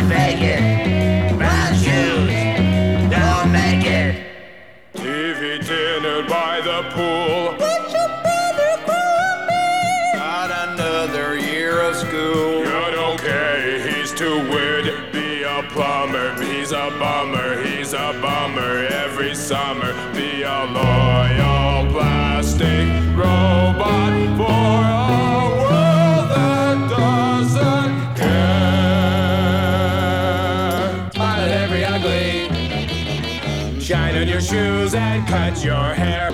can't fake it. Brown shoes don't make it. TV dinner by the pool. What's your brother groupie? Got another year of school. Good, okay, he's too weird. Be a plumber, he's a bummer. He's a bummer every summer. Be a loyal plastic robot for a world that doesn't care. Smile at every ugly. Shine on your shoes and cut your hair.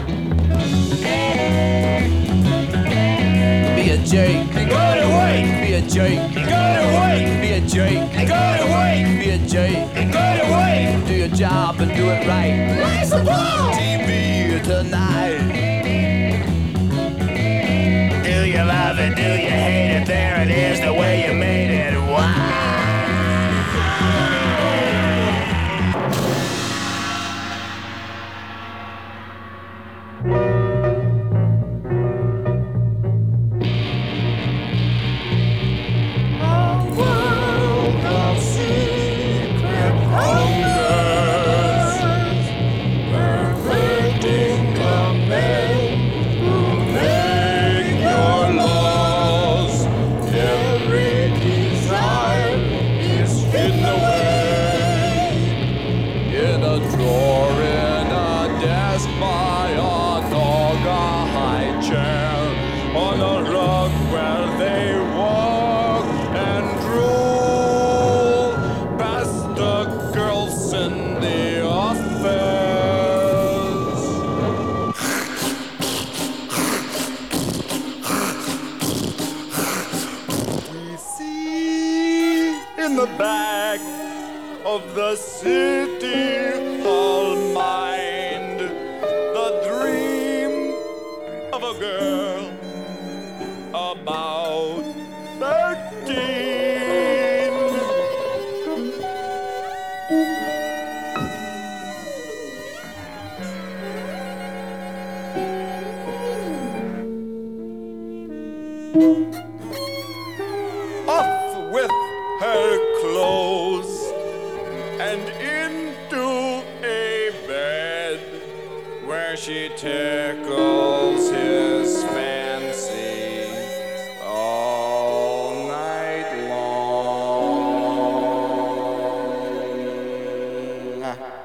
Be a jerk And go to work. Be a jerk And go to work. Be a jerk And go to work. Be a jerk And go to work. Do your job and do it right. Rise the wall. TV tonight. Do you love it? Do you hate it? There it is, the way you made it. Wow. In a drawer, in a desk, by a dog, a high chair, on a rug where they walk and drool, past the girls in the office. We see in the back of the city hall mind the dream of a girl about 13. Off with her clothes and into a bed where she tickles his fancy all night long.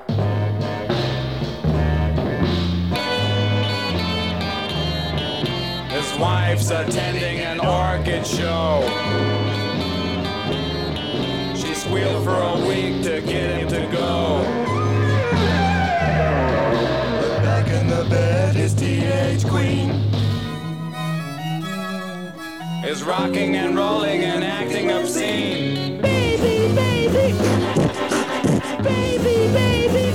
His wife's attending an orchid show. She squealed for a week to get him to go. But back in the bed, his teenage queen is rocking and rolling and acting obscene. Baby, baby. Baby, baby.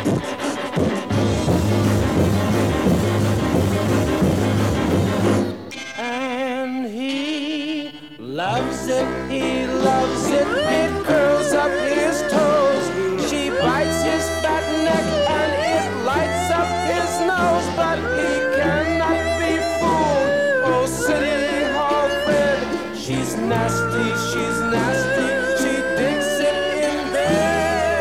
And he loves it, he loves it, it curls up his toes. She bites his fat neck and it lights up his nose. But he cannot be fooled, oh City Hall Fred. She's nasty, she digs it in bed.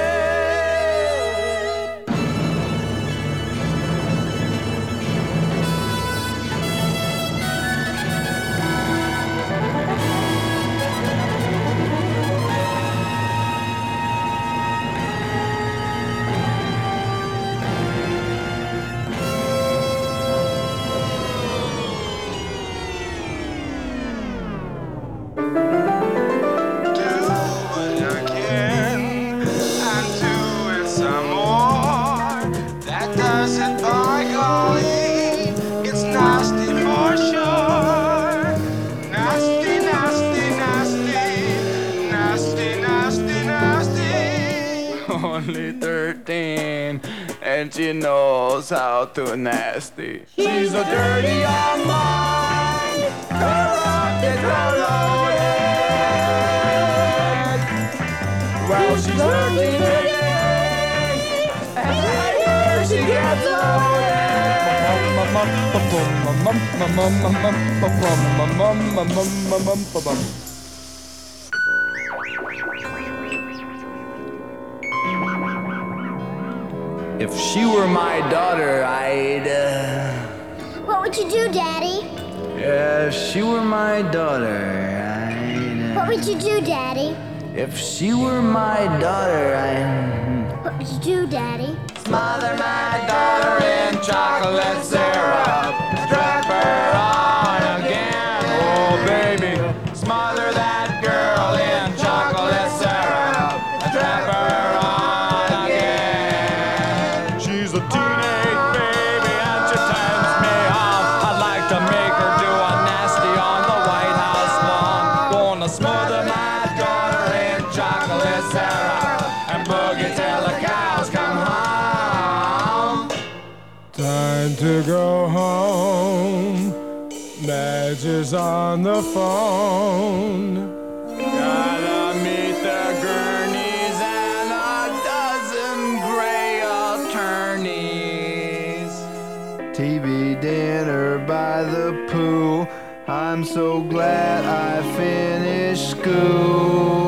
Only 13, and she knows how to nasty. She's a dirty young mind, corrupted, corroded. Well, she's 13 today, and right here she gets loaded. If she were my daughter, I'd. What would you do, Daddy? If she were my daughter, I'd. What would you do, Daddy? If she were my daughter, I'd. What would you do, Daddy? Smother my daughter in chocolate syrup. Strap her on again. Oh, baby. Smother that girl in chocolate syrup. Strap her on again. She's a teenage baby and she turns me on. I'd like to make her do a nasty on the White House lawn. Gonna smother my daughter in chocolate syrup and boogie till the cows come home. Time to go home. Madge is on the phone. Gotta meet the Gurneys and a dozen gray attorneys. TV dinner by the pool. I'm so glad I finished school.